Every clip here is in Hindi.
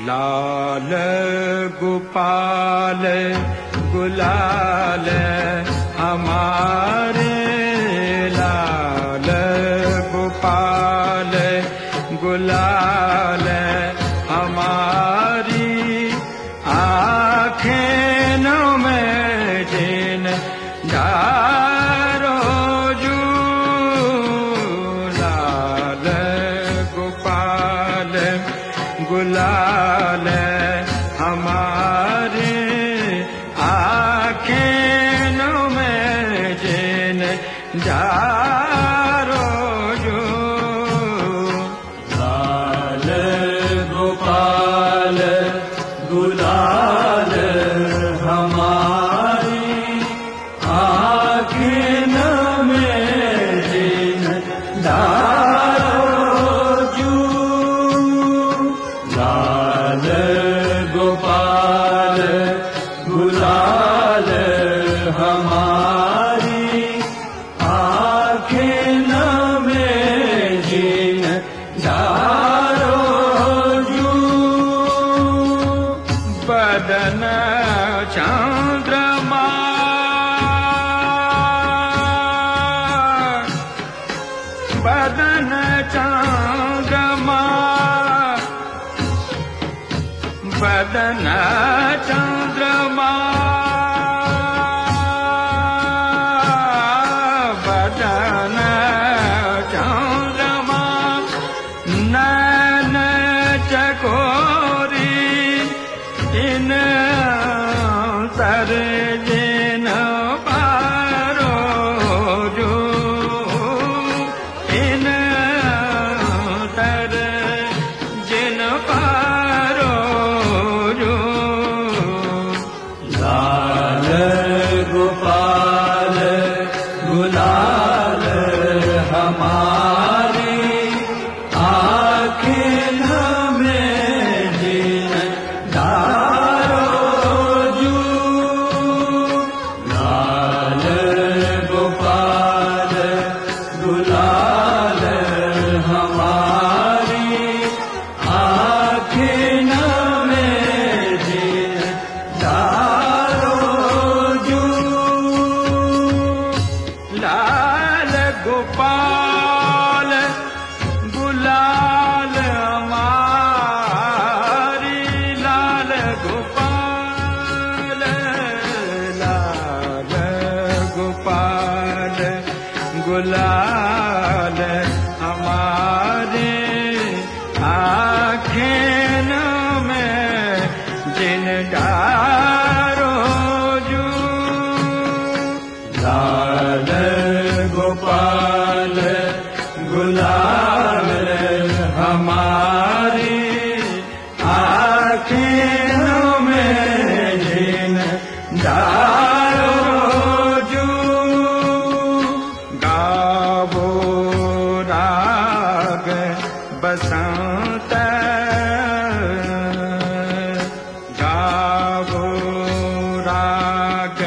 लाल गोपाल गुलाल हमारे, लाल गोपाल गुलाल हमारी आँखें में जिन डारो जू, लाल गोपाल गुलाल हमारे आँखें में जिन डारो जू, लाल गोपाल गुलाल हमारी आँखें में जिन डारो जू, लाल गोपाल गुलाल हमारी आँखें में जिन डारो जू, बदन चंद्रमा बदन चंद्रमा बदन चंद्रमा बदन चंद्रमा नैन चकोरी इन तर जिन पारो जो, इन तर जिन पारो जो, लाल गोपाल गुलाल हमारी आँखें में जिन डारो जू, लाल गोपाल गुलाल हमारी आँखें में जिन डारो जू, लाल गोपाल गुलाल हमारी, लाल गोपाल लाल गोपाल गुलाल हमारे आँखें में जिन डारो जू, लाल गोपाल गुलाल हमारी आँखें में जिन डारो जू, गावो राग बसंत गावो राग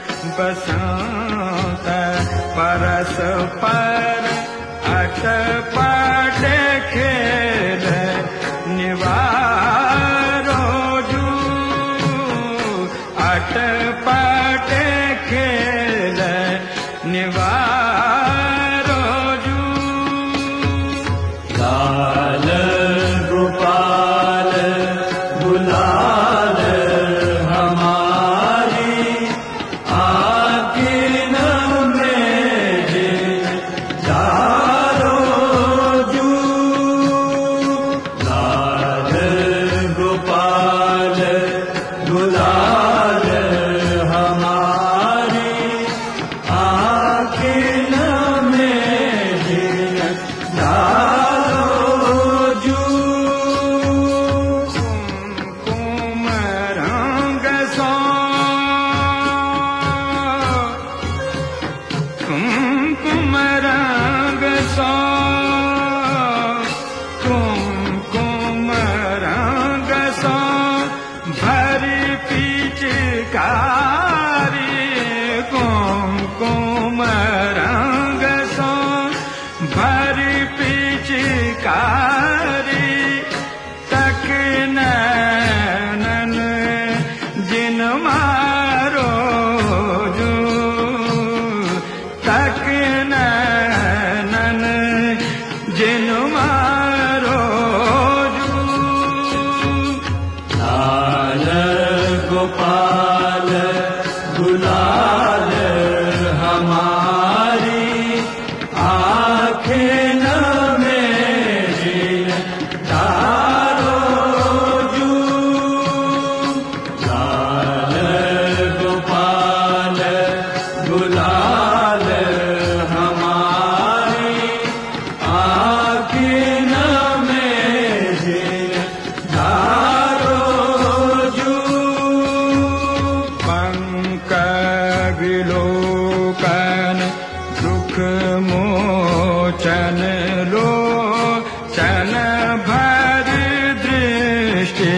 बसंत परस पर अटपट खेल निवारो जू, अटपट खेल निवारो जू, लाल गोपाल गुलाल हमारी आँखें में जिन डारो जू, लाल गोपाल गुलाल जिन मारो जो तक नैनन जिन मारो जो लाल गोपाल गुलाल हमारी आँखें न मेरी तारो जू लाल गोपाल गुलाल हमारी आँखें न मेरी तारो जू विलोकन दुख मोचन लोचन भर दृष्टि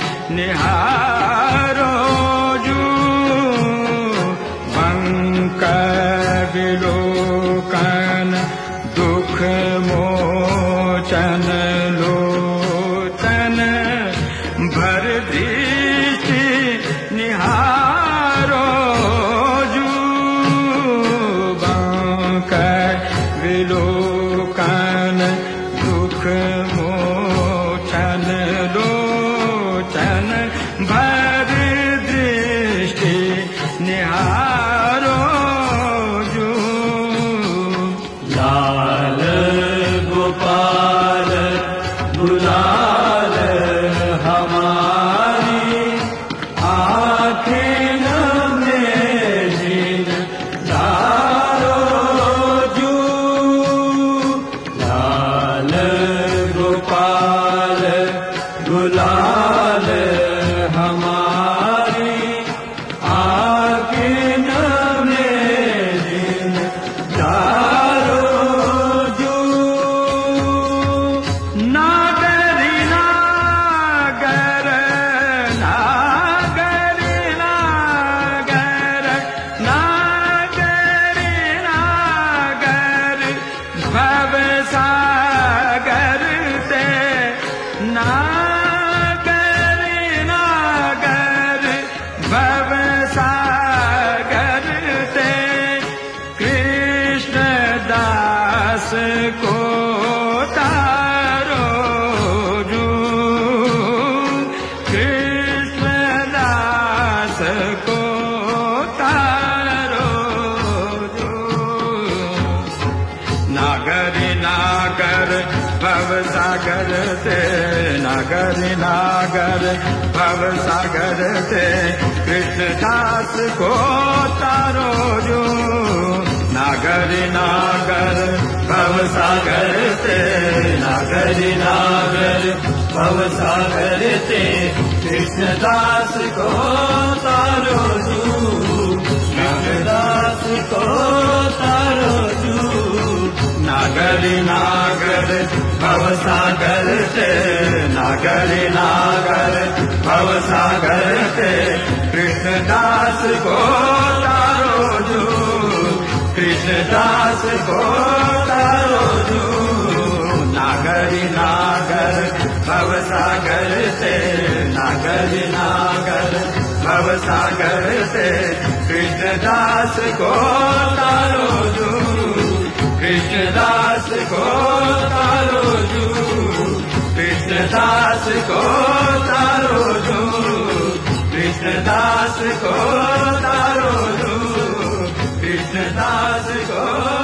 निहारो जू बंक विलोकन दुख मोचन लोचन भर दृष्टि निहारो विलोकन दुख मोचन लोचन भर दृष्टि निहारो जो लाल गोपाल गुलाल हमारी आँखें न मेरी तारो जू लाल गोपाल गुलाल हमारी आँखें न मेरी तारो जू नागरी नागर नागरी नागर नागरी नागर भव सागर ते नागरी नागर भव सागर ते कृष्ण दास को तारो जो कृष्ण दास को तारो जो नागरी नागर भव सागर ते नागरी नागर भव सागर ते कृष्ण दास को तारो जो नागरी नागर भव सागर ते नागरी नागर भव सागर ते कृष्ण दास को तारो जू कृष्ण दास को तारो जू नागरी नागर भव सागर ते नागरी नागर भव सागर ते कृष्ण दास को तारो जू कृष्ण दास को तारो जू नागरी नागर भव सागर ते नागरी नागर भव सागर ते कृष्ण दास को तारो जू कृष्ण दास को तारो जू कृष्ण दास को तारो जू कृष्ण दास को तारो जू कृष्ण दास को